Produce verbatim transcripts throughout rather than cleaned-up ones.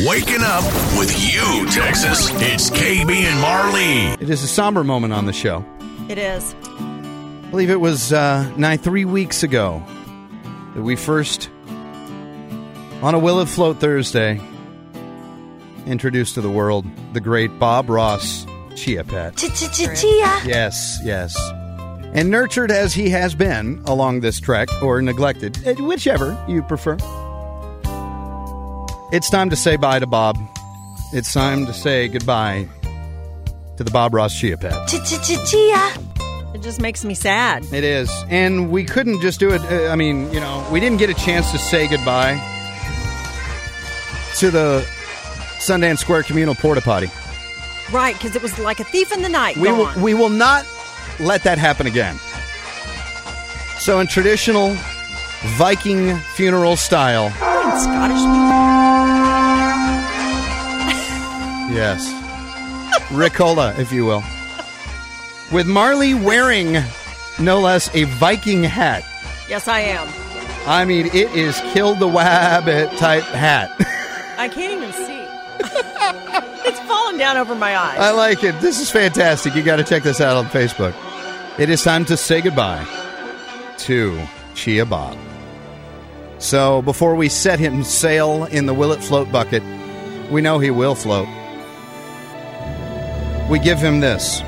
Waking up with you, Texas. It's K B and Marley. It is a somber moment on the show. It is. I believe it was uh, nine, three weeks ago that we first, on a Will It Float Thursday, introduced to the world the great Bob Ross Chia Pet. Chia. Yes, yes. And nurtured as he has been along this trek, or neglected, whichever you prefer. It's time to say bye to Bob. It's time to say goodbye to the Bob Ross Chia Pet. Chia. It just makes me sad. It is. And we couldn't just do it. Uh, I mean, you know, we didn't get a chance to say goodbye to the Sundance Square Communal Porta Potty. Right, because it was like a thief in the night. We will, gone. we will not let that happen again. So in traditional Viking funeral style. Oh, Scottish music. Yes. Ricola, if you will. With Marley wearing, no less, a Viking hat. Yes, I am. I mean, it is kill the wabbit type hat. I can't even see. It's falling down over my eyes. I like it. This is fantastic. You got to check this out on Facebook. It is time to say goodbye to Chia Bob. So before we set him sail in the Will It Float bucket, we know he will float. We give him this.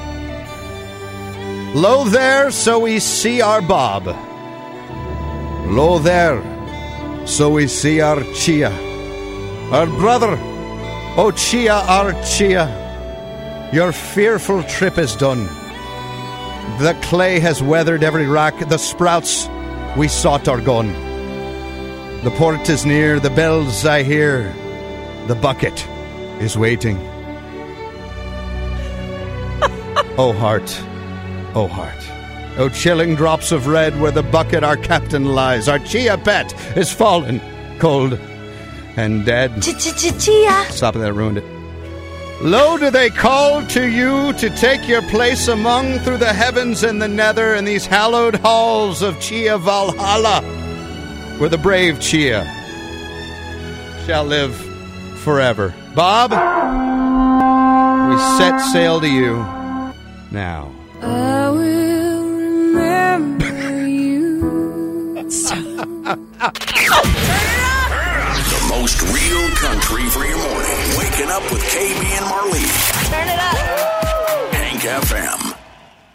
Lo there, so we see our Bob. Lo there, so we see our Chia. Our brother, oh Chia, our Chia. Your fearful trip is done. The clay has weathered every rock. The sprouts we sought are gone. The port is near, the bells I hear. The bucket is waiting. Oh heart, oh heart. Oh chilling drops of red where the bucket our captain lies. Our Chia Pet is fallen, cold and dead. Chia. Stop it, that ruined it. Lo, do they call to you to take your place among through the heavens and the nether in these hallowed halls of Chia Valhalla, where the brave Chia shall live forever. Bob, we set sail to you now. I will remember you. The most real country for your morning. Waking up with K B and Marley. Turn it up. Hank F M.